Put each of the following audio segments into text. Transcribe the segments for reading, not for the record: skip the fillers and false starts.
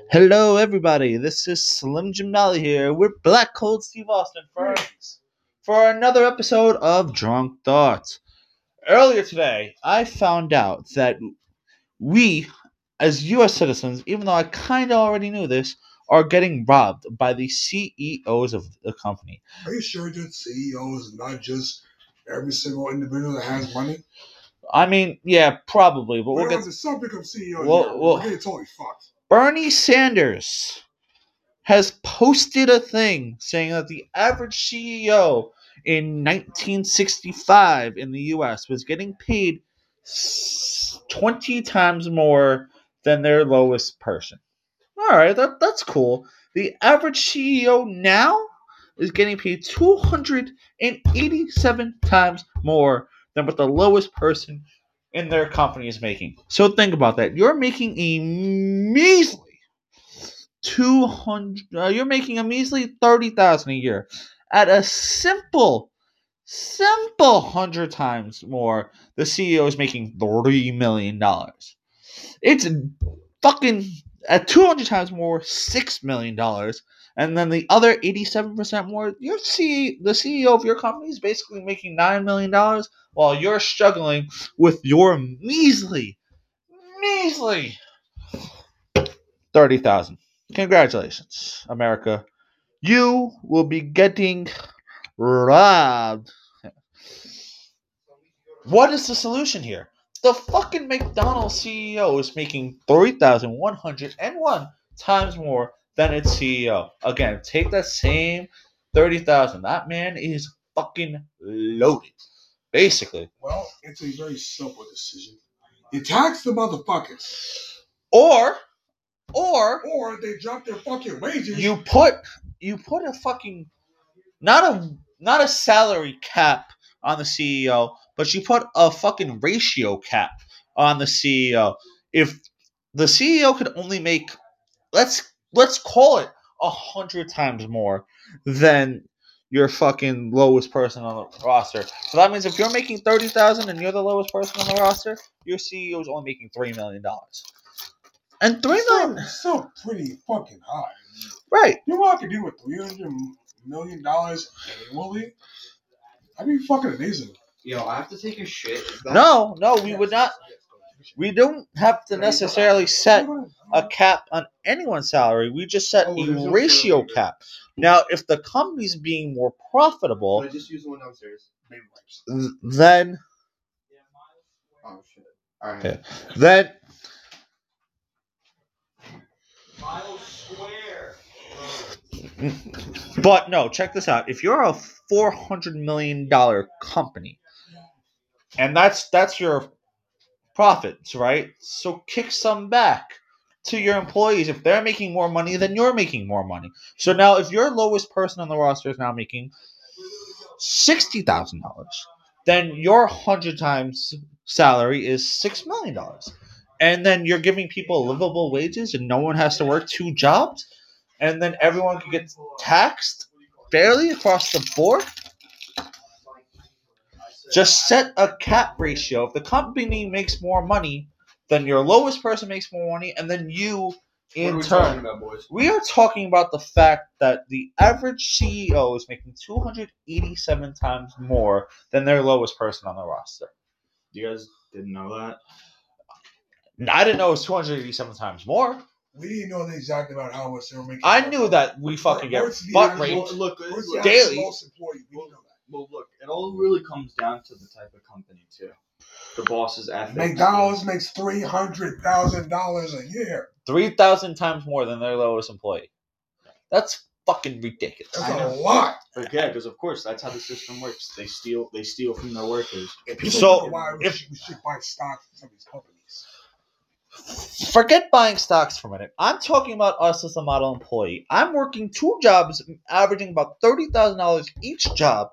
Hello, everybody. This is Slim Jim Nolly here with Black Cold Steve Austin for another episode of Drunk Thoughts. Earlier today, I found out that we, as U.S. citizens, even though I kind of already knew this, are getting robbed by the CEOs of the company. Are you sure that CEOs, not just every single individual that has money? I mean, yeah, probably, but We're on the subject of CEOs Well, here. well- We're getting totally fucked. Bernie Sanders has posted a thing saying that the average CEO in 1965 in the US was getting paid 20 times more than their lowest person. All right, that's cool. The average CEO now is getting paid 287 times more than what the lowest person in their company is making. So think about that. You're making a measly 200 you're making a measly 30,000 a year at a simple 100 times more. The CEO is making $3 million. It's fucking at 200 times more, $6 million. And then the other 87% more, the CEO of your company is basically making $9 million while you're struggling with your measly 30,000. Congratulations, America. You will be getting robbed. What is the solution here? The fucking McDonald's CEO is making 3,101 times more than its CEO. Again, take that same 30,000. That man is fucking loaded. Basically. Well, it's a very simple decision. You tax the motherfuckers, Or or they drop their fucking wages. you put a fucking not a salary cap on the CEO, but you put a fucking ratio cap on the CEO. If the CEO could only make let's call it 100 times more than your fucking lowest person on the roster. So that means if you're making 30,000 and you're the lowest person on the roster, your CEO is only making $3 million. And still pretty fucking high. Right. You know what I could do with $300 million annually? That'd be fucking amazing. Yo, I have to take a shit. No, we would not. We don't have to necessarily set a cap on anyone's salary. We just set a ratio cap. Now, if the company's being more profitable, I just use the one downstairs. then Oh shit. Alright. okay, then but no, check this out. If you're a $400 million company, and that's your profits, right? So kick some back to your employees. If they're making more money, then you're making more money. So now, if your lowest person on the roster is now making $60,000, then your 100 times salary is $6 million, and then you're giving people livable wages, and no one has to work two jobs, and then everyone can get taxed fairly across the board. Just set a cap ratio. If the company makes more money, then your lowest person makes more money, and then you, in turn, about, boys? we are talking about the fact that the average CEO is making 287 times more than their lowest person on the roster. You guys didn't know that? I didn't know it was 287 times more. We didn't know exactly about how much they were making. I knew that we fucking get Where's the butt actual- raped. Look, Where's the daily. most employee? We didn't know that. Well, look, it all really comes down to the type of company too. The boss's ethics. McDonald's makes $300,000 a year. 3,000 times more than their lowest employee. That's fucking ridiculous. That's I a know. lot. But yeah, because of course that's how the system works. They steal from their workers. And people So, wonder why we if- should buy stock from some of these companies. Forget buying stocks for a minute. I'm talking about us as a model employee. I'm working two jobs, averaging about $30,000 each job.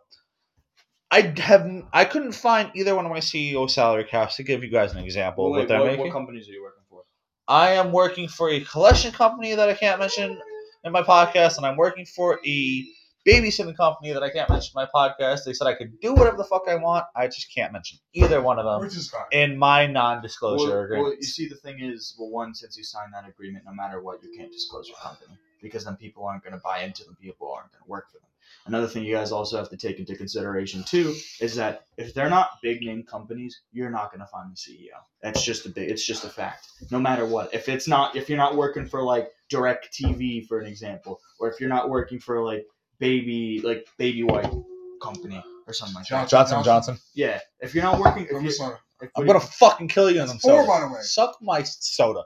I couldn't find either one of my CEO salary caps to give you guys an example of what they're making. What companies are you working for? I am working for a collection company that I can't mention in my podcast, and I'm working for a babysitting company that I can't mention in my podcast. They said I could do whatever the fuck I want. I just can't mention either one of them Which is fine. in my non-disclosure agreement. Well, you see, the thing is, one, since you signed that agreement, no matter what, you can't disclose your company because then people aren't going to buy into them. People aren't going to work for them. Another thing you guys also have to take into consideration too is that if they're not big name companies, you're not going to find the CEO. That's just it's just a fact. No matter what, if you're not working for like Direct TV, for an example, or if you're not working for like Baby White company or something like that. Johnson. Yeah, if you're not working, I'm gonna fucking kill you in some soda. By the way. Suck my soda.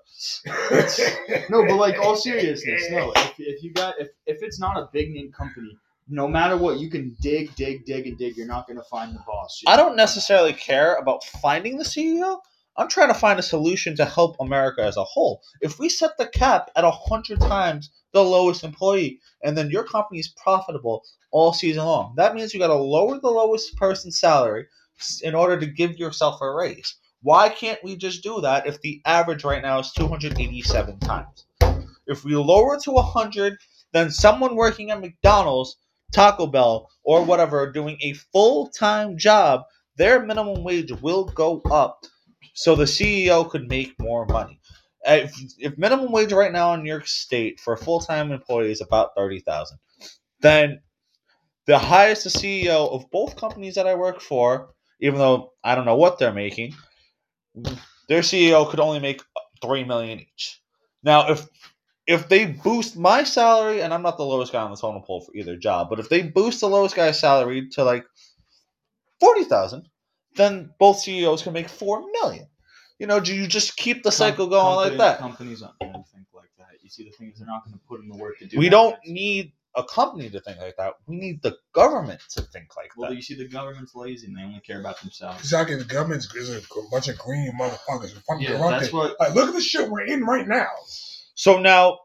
No, but like all seriousness, no. If it's not a big name company, no matter what, you can dig. You're not gonna find the boss. I don't necessarily care about finding the CEO. I'm trying to find a solution to help America as a whole. If we set the cap at 100 times the lowest employee, and then your company is profitable all season long, that means you got to lower the lowest person's salary in order to give yourself a raise. Why can't we just do that if the average right now is 287 times? If we lower to 100, then someone working at McDonald's, Taco Bell, or whatever, doing a full-time job, their minimum wage will go up so the CEO could make more money. If minimum wage right now in New York State for a full-time employee is about $30,000, then the highest the CEO of both companies that I work for, even though I don't know what they're making, their CEO could only make $3 million each. Now, if they boost my salary, and I'm not the lowest guy on the totem pole for either job, but if they boost the lowest guy's salary to like $40,000, then both CEOs can make $4 million. Do you just keep the cycle going like that? Companies aren't going to think like that. You see, the thing is, they're not going to put in the work to do. We don't need a company to think like that. We need the government to think like that. Well, you see, the government's lazy and they only care about themselves. Exactly, the government's is a bunch of green motherfuckers. Yeah, that's what. Like, look at the shit we're in right now. So now,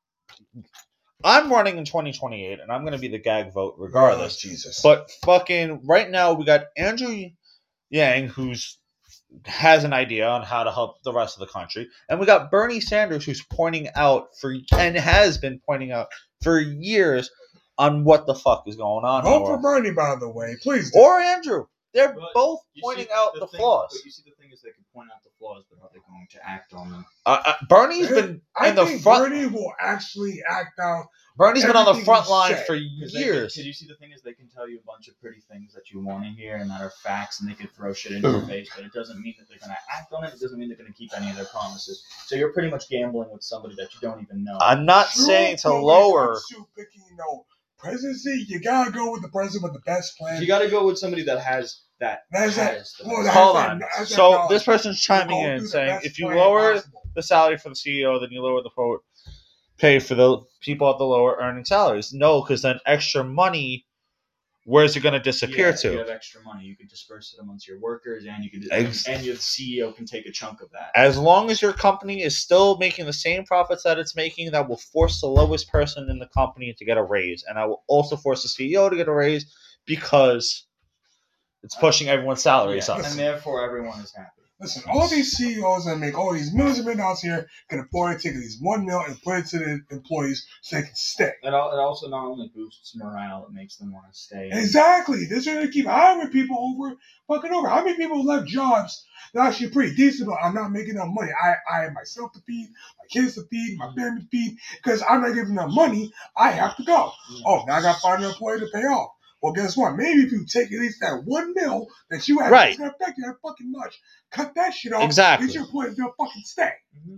I'm running in 2028, and I'm going to be the gag vote regardless. Oh, Jesus. But fucking right now, we got Andrew Yang, who's has an idea on how to help the rest of the country, and we got Bernie Sanders, who's pointing out and has been pointing out for years on what the fuck is going on. Vote for Bernie, by the way, please. Or Andrew. They're both pointing out the flaws. But you see, the thing is, they can point out the flaws, but are they going to act on them? Bernie's been in the front. Bernie will actually act out. Bernie's been on the front line for Because years. you see, the thing is, they can tell you a bunch of pretty things that you want to hear and that are facts, and they can throw shit in your face, but it doesn't mean that they're going to act on it. It doesn't mean they're going to keep any of their promises. So you're pretty much gambling with somebody that you don't even know. I'm not saying to lower. Picking, presidency, you gotta go with the president with the best plan. You got to go with somebody that has that. Hold on. So this person's chiming in saying, if you lower the salary for the CEO, then you lower the pay for the people at the lower earning salaries. No, because then extra money, where's it going to disappear to? If you have extra money, you can disperse it amongst your workers, and and your CEO can take a chunk of that. As long as your company is still making the same profits that it's making, that will force the lowest person in the company to get a raise, and I will also force the CEO to get a raise because it's pushing everyone's salaries up. And therefore everyone is happy. Listen, all these CEOs that make all these millions of dollars here can afford to take these $1 million and put it to the employees so they can stay. It also not only boosts morale, it makes them want to stay. Exactly. They're trying to keep hiring people over. How many people left jobs that are actually pretty decent, but I'm not making enough money? I have myself to feed, my kids to feed, my family to feed. Because I'm not giving enough money, I have to go. Yeah. Oh, now I got to find an employee to pay off. Well, guess what? Maybe if you take at least that $1 million that you have, it's going to affect you that fucking much. Cut that shit off. Exactly. Get your employees to fucking stay.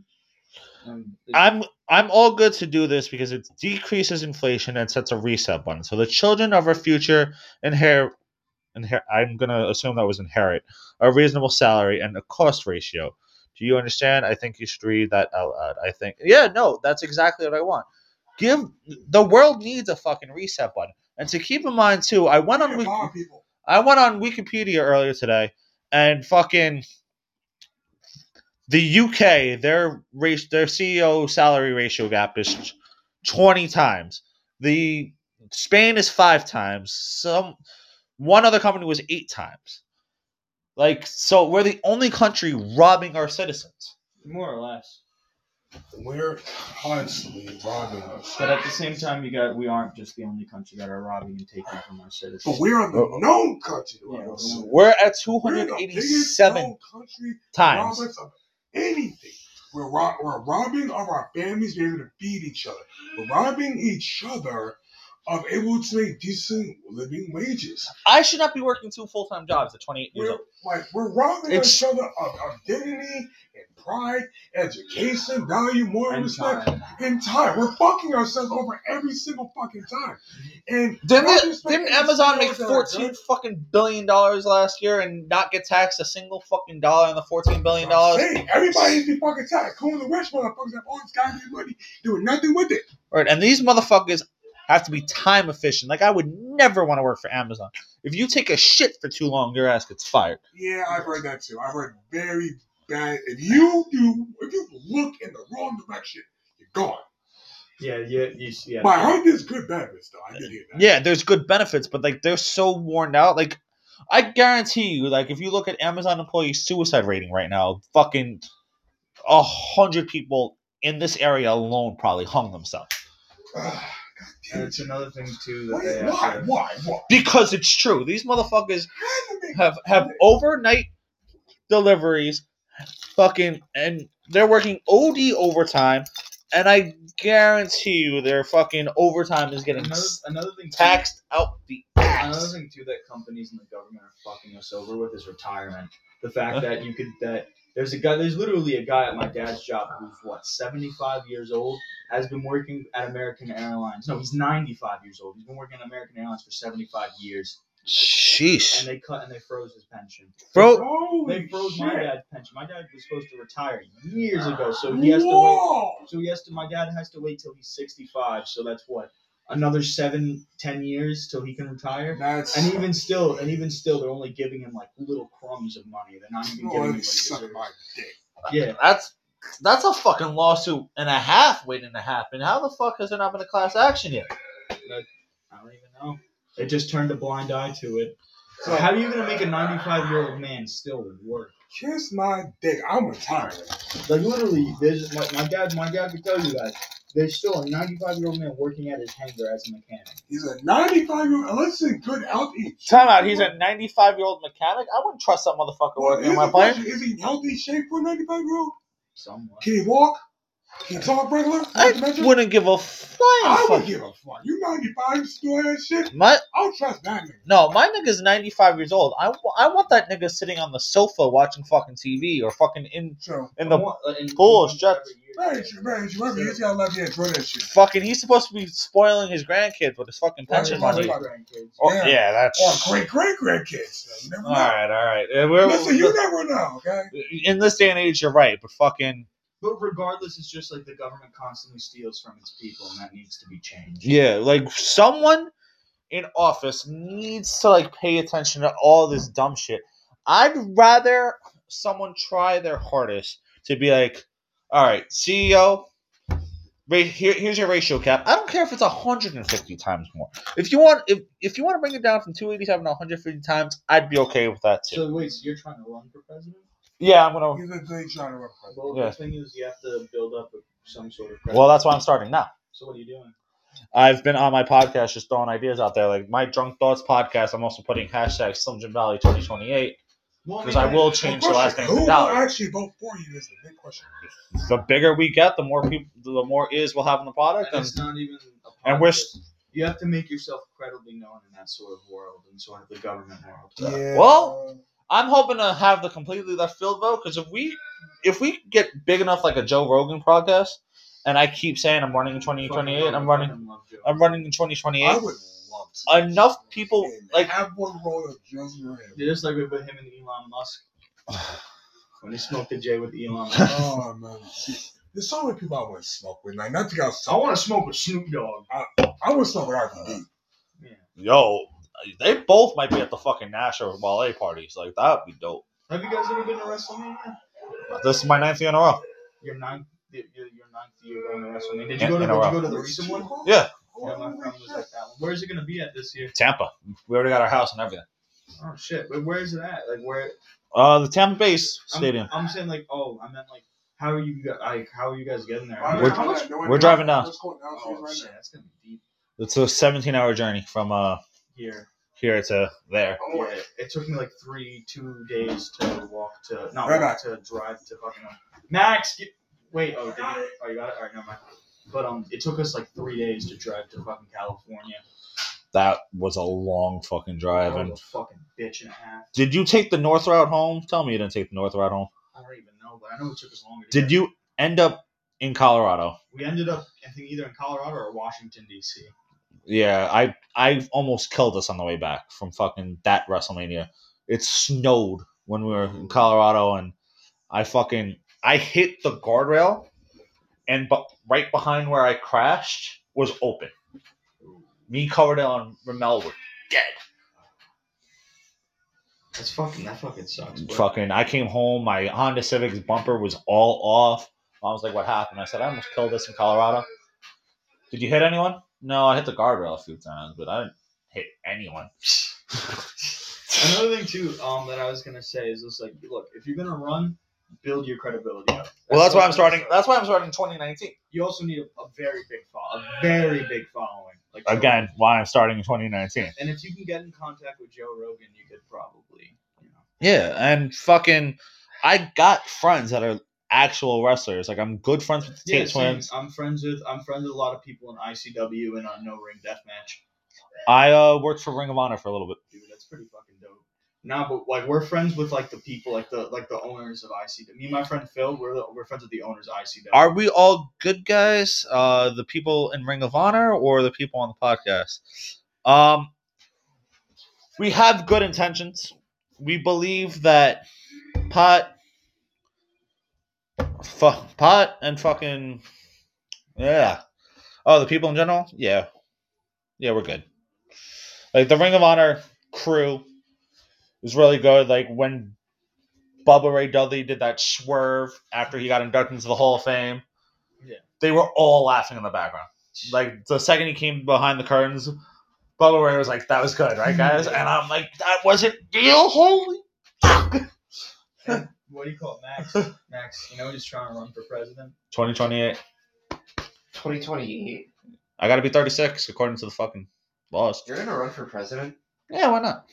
I'm all good to do this because it decreases inflation and sets a reset button. So the children of our future inherit. I'm gonna assume that was inherit a reasonable salary and a cost ratio. Do you understand? I think you should read that out loud. I think, that's exactly what I want. The world needs a fucking reset button. And to keep in mind too, I went on Wikipedia earlier today, and fucking the UK, their CEO salary ratio gap is 20 times. The Spain is 5 times. One other company was 8 times. So we're the only country robbing our citizens. More or less. We're constantly robbing us. But at the same time, we aren't just the only country that are robbing and taking from our citizens. But we're the known country. Yeah, We're at We're the biggest 287 known country times. robbers of anything. We're robbing of our families being able to feed each other. We're robbing each other of able to make decent living wages. I should not be working 2 full-time jobs at 28 years old. We're robbing each other of identity and pride, education, value, moral And respect, time. and time. We're fucking ourselves over every single fucking time. And Didn't Amazon make $14 fucking billion last year and not get taxed a single fucking dollar on the $14 billion? Hey, everybody needs to be fucking taxed. Cool, the rich motherfuckers have all this goddamn money doing nothing with it. Right, and these motherfuckers have to be time efficient. Like, I would never want to work for Amazon. If you take a shit for too long, your ass gets fired. Yeah, I've heard that too. I've heard very bad. If you look in the wrong direction, you're gone. Yeah. But I heard there's good benefits though. I did hear that. Yeah, there's good benefits, but like they're so worn out. Like, I guarantee you, like if you look at Amazon employee suicide rating right now, fucking 100 people in this area alone probably hung themselves. And it's another thing too that they have. Why? Because it's true. These motherfuckers have overnight deliveries, fucking, and they're working OD overtime, and I guarantee you their fucking overtime is getting Another thing taxed out the ass. Another thing too that companies and the government are fucking us over with is retirement. The fact that there's literally a guy at my dad's job who's 75 years old, has been working at American Airlines. No, he's 95 years old. He's been working at American Airlines for 75 years. Sheesh. And they froze his pension. Bro, They froze my dad's pension. My dad was supposed to retire years ago, so he has to wait. My dad has to wait till he's 65. So that's another 7-10 years till he can retire. And even still, they're only giving him like little crumbs of money. They're not even giving him what he deserves. Yeah, that's a fucking lawsuit and a half waiting to happen. How the fuck has there not been a class action yet? I don't even know. They just turned a blind eye to it. So how are you gonna make a 95-year-old man still work? Kiss my dick. I'm retired. Like literally, there's my dad could tell you guys. There's still a 95-year-old man working at his hangar as a mechanic. He's a 95-year-old, unless he's in good health. Time out. He's a 95-year-old mechanic. I wouldn't trust that motherfucker working on my plane. Is he in healthy shape for a 95-year-old? Somewhat. Can he walk? Can he talk regular? I wouldn't give a flying I fuck. would give a fuck. You 95, you still that shit? I don't trust that nigga. No, my nigga's 95 years old. I want that nigga sitting on the sofa watching fucking TV or fucking in the pool jets. Very true. He's gotta let you enjoy that shit. Fucking, he's supposed to be spoiling his grandkids with his fucking pension money. Yeah, that's... Or great-great-grandkids. You never know. All right. Listen, you never know, okay? In this day and age, you're right, but fucking... But regardless, it's just like the government constantly steals from its people, and that needs to be changed. Yeah, like someone in office needs to like pay attention to all this dumb shit. I'd rather someone try their hardest to be like, all right, CEO, here's your ratio cap. I don't care if it's 150 times more. If you want to bring it down from 287 to 150 times, I'd be okay with that too. So wait, so you're trying to run for president? Yeah, I'm gonna. He's trying to run for president. Well, the thing is, you have to build up some sort of. Well, that's why I'm starting now. So what are you doing? I've been on my podcast just throwing ideas out there, like my Drunk Thoughts podcast. I'm also putting hashtag Slim Jim Valley 2028 because I will change the last name to Who will Valley. actually vote for you is the big question. The bigger we get, the more people, the more ears we'll have in the product, And it's not even. You have to make yourself credibly known in that sort of world, in sort of the government world. Yeah. Well, I'm hoping to have the completely left field vote because if we get big enough like a Joe Rogan podcast, and I keep saying I'm running in 2028, I'm running in 2028. I would love to. Enough people like have one roll of just your head. You're just like with him and Elon Musk when he smoked a J with Elon Musk. Oh man, there's so many people I want to smoke with. Like, not to go. I want to smoke with Snoop Dogg. I want to smoke with RVD. Yeah. Yo, they both might be at the fucking Nash or Wale parties. Like, that would be dope. Have you guys ever been to WrestleMania? This is my 9th year in a row. Your ninth year going to WrestleMania. Did you go to the recent one? Yeah. Yeah, my friend was at that one. Where is it going to be at this year? Tampa. We already got our house and everything. Oh, shit. Where is it at? Like, where? The Tampa Bay Stadium. I'm saying, like, I meant, like, How are you guys getting there? I We're- don't know that. No we're idea. driving down. Let's go downstairs Oh right shit, now. that's gonna be deep It's a 17-hour journey from here. here to there. Oh, Yeah, it took me like 2 days to drive to fucking Max. Wait, oh, you got it? All right, never mind. But it took us like 3 days to drive to fucking California. That was a long fucking drive. That And was a fucking bitch and a half. did you take the north route home? Tell me you didn't take the north route home. I don't even know, but I know it took us longer. Did you end up in Colorado? We ended up, I think, either in Colorado or Washington D.C. Yeah, I almost killed us on the way back from fucking that WrestleMania. It snowed when we were in Colorado, and I hit the guardrail, and right behind where I crashed was open. Me, Coverdale, and Ramel were dead. That fucking sucks. Bro. Fucking, I came home. My Honda Civic's bumper was all off. I was like, "What happened?" I said, "I almost killed us in Colorado." Did you hit anyone? No, I hit the guardrail a few times, but I didn't hit anyone. Another thing too, that I was gonna say is just like, look, if you're gonna run, build your credibility up. Well, that's why what I'm starting. That's why I'm starting 2019. You also need a very big following. Like Joe Again, Rogan. why I'm starting in 2019. And if you can get in contact with Joe Rogan, you could probably, Yeah, and fucking, I got friends that are actual wrestlers. Like, I'm good friends with the Tate same. twins. I'm friends with a lot of people in ICW and on No Ring Deathmatch. I worked for Ring of Honor for a little bit. Dude, that's pretty fucking dope. No, but like we're friends with like the people, like the owners of ICW. Me and my friend Phil, we're friends with the owners of ICW. Are we all good guys? The people in Ring of Honor or the people on the podcast? We have good intentions. We believe that pot and fucking the people in general, yeah, we're good. Like the Ring of Honor crew is really good. Like when Bubba Ray Dudley did that swerve after he got inducted into the Hall of Fame, they were all laughing in the background. Like the second he came behind the curtains, Bubba Ray was like, "That was good, right, guys?" And I'm like, "That wasn't real, holy." And what do you call it, Max? Max, he's trying to run for president. 2028. 2028. I got to be 36 according to the fucking laws. You're gonna run for president? Yeah, why not?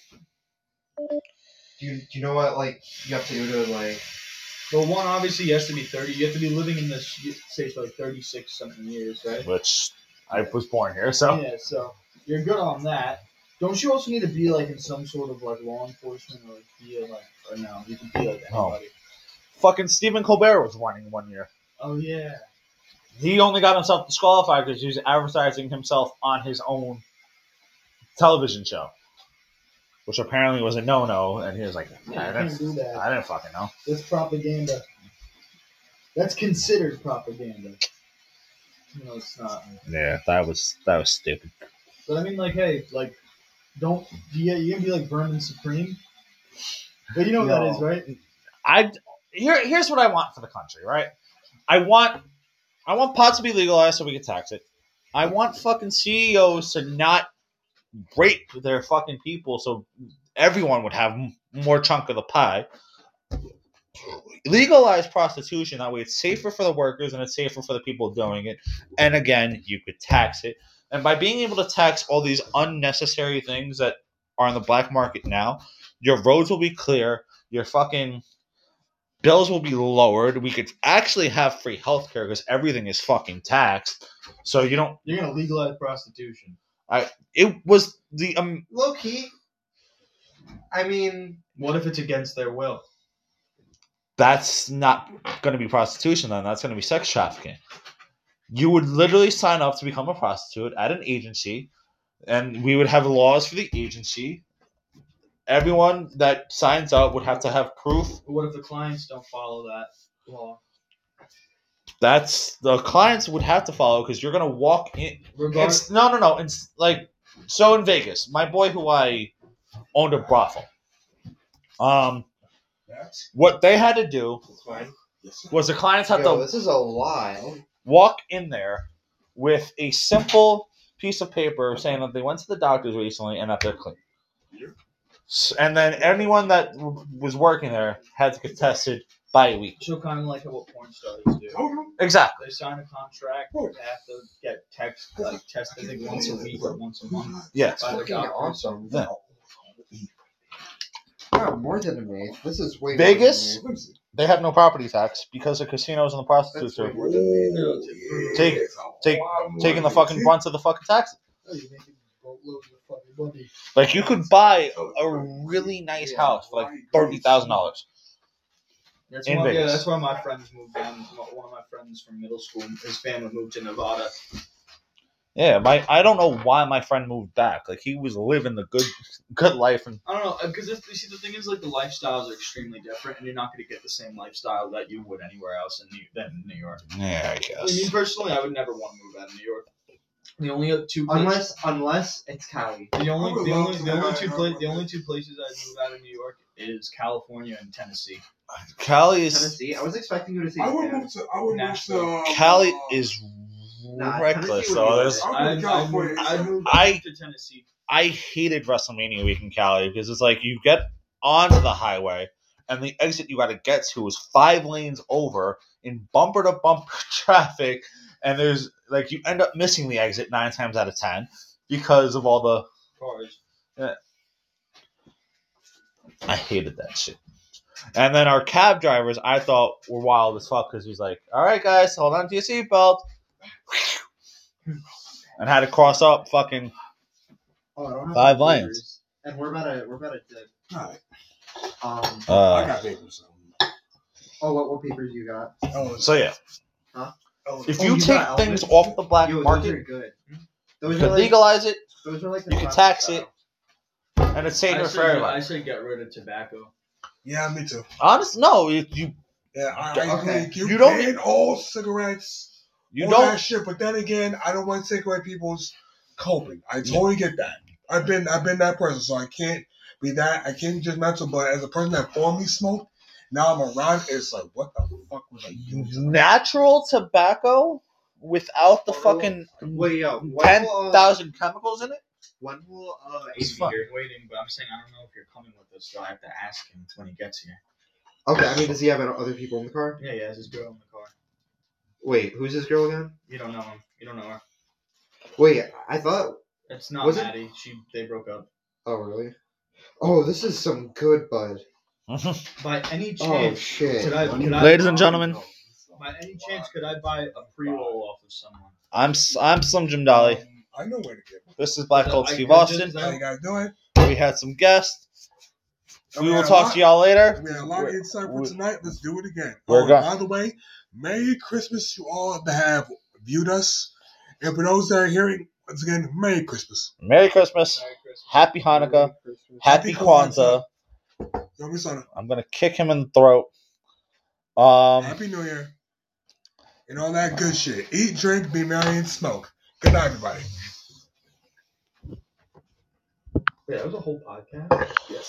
Do you know what you have to do to Well, one, obviously you have to be 30. You have to be living in this state for 36 something years, right? Which I was born here, so. Yeah, so you're good on that. Don't you also need to be in some sort of law enforcement or be or no? You can be anybody. Oh. Fucking Stephen Colbert was running one year. Oh yeah. He only got himself disqualified because he was advertising himself on his own television show, which apparently was a no-no. And he was like, Yeah, you can't do that. I didn't fucking know. That's propaganda. That's considered propaganda. No, it's not. Yeah, that was stupid. But I mean, hey, don't you can be like Vermin Supreme. But you know what that is, right? Here's what I want for the country, right? I want pot to be legalized so we can tax it. I want fucking CEOs to not rape their fucking people so everyone would have more chunk of the pie. Legalize prostitution, that way it's safer for the workers and it's safer for the people doing it. And again, you could tax it. And by being able to tax all these unnecessary things that are on the black market now, your roads will be clear, your fucking bills will be lowered. We could actually have free healthcare because everything is fucking taxed. So you don't. You're gonna legalize prostitution. It was the low key. I mean, what if it's against their will? That's not going to be prostitution. Then that's going to be sex trafficking. You would literally sign up to become a prostitute at an agency, and we would have laws for the agency. Everyone that signs up would have to have proof. But what if the clients don't follow that law? That's the clients would have to follow because you're gonna walk in. It's no. It's so in Vegas, my boy who I owned a brothel. What they had to do was the clients had to. This is a lie. Walk in there with a simple piece of paper saying that they went to the doctors recently and that they're clean. And then anyone that was working there had to get tested bi-weekly. So kind of like what porn stars do. Exactly. They sign a contract. They have to get tested, I think, once a week or once a month. Yes. By the Fucking doctor. awesome. Yeah. Wow, more than an eighth. This is way Vegas? more than an eighth. They have no property tax because the casinos and the prostitutes That's way are more than an eighth. taking the fucking brunt of the fucking taxes. Oh, you're making boatloads of fucking money. Like you could buy a really nice house for like $30,000. That's In why, yeah, Vegas. that's why my friends moved down. One of my friends from middle school, his family moved to Nevada. Yeah, I don't know why my friend moved back. Like he was living the good life, and I don't know, because you see, the thing is, like, the lifestyles are extremely different, and you're not going to get the same lifestyle that you would anywhere else than New York. yeah, I I guess. mean, personally, I would never want to move out of New York. The only two places, Unless it's Cali. the only two places I'd Tennessee. move out of New York is California and Tennessee. Cali is Tennessee. I was expecting you to say I would Cali. move to. Nashville. Cali is Nah, reckless. Tennessee would So be there's, I would go California. I'd move to Tennessee. I hated WrestleMania week in Cali because it's like you get onto the highway and the exit you got to get to is 5 lanes over in bumper to bumper traffic, and there's like you end up missing the exit 9 times out of 10 because of all the Cars. I hated that shit. And then our cab drivers, I thought were wild as fuck because he's like, "All right, guys, hold on to your seatbelt," and had to cross up fucking Oh, I don't have 5 my lanes. papers. And we're about to Alright. um. I got papers. Oh, what papers you got? Oh, So yeah, oh, if Oh, you you take got things elements? off the black Yo, those are market, good. you Those are can like legalize it, those are like the you can Trump tax style. it, and it's safer for I everybody. say get rid of tobacco. yeah, me too. Honest, no, you Yeah, I Okay. think you You don't- ban all cigarettes, you all don't. that shit. But then again, I don't want to take away people's coping. I totally get that. I've been that person, so I can't be that. I can't be judgmental. But as a person that formerly smoked, now I'm around. It's like, what the fuck was I doing? tonight? Natural tobacco without the fucking Wait, yo, when 10,000 chemicals in it. When will It's He's fun. here waiting, but I'm saying I don't know if you're coming with us, so I have to ask him when he gets here. Okay, I mean, does he have other people in the car? Yeah, he has his girl in the car. Wait, who's this girl again? You don't know him. You don't know her. Wait, I thought. It's not Was it- Maddie. They broke up. Oh, really? Oh, this is some good bud. By any Oh chance, shit. could I, Ladies and gentlemen, by any chance, could I buy a pre-roll off of someone? I'm Slim Jim Dolly. I know where to get one. This is Black Colt I- Steve I Austin. just- How you guys doing? We had some guests. And We will had a talk lot- to y'all later. We had a lot of insight for tonight. Let's do it again. We're Oh, go- by the way, Merry Christmas to all that have viewed us. And for those that are hearing, once again, Merry Christmas. Merry Christmas. Merry Christmas. Happy Hanukkah. Happy Kwanzaa. Yo, Miss Anna, I'm gonna kick him in the throat. Um, Happy New Year. And all that good shit. Eat, drink, be merry, and smoke. Good night, everybody. Wait, that was a whole podcast? Yes.